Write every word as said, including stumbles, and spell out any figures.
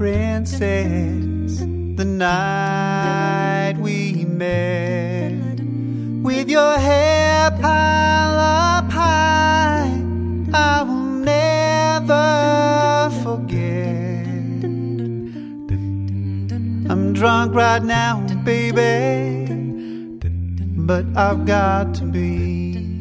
princess, the night we met. With your hair piled up high, I will never forget. I'm drunk right now, baby, but I've got to be.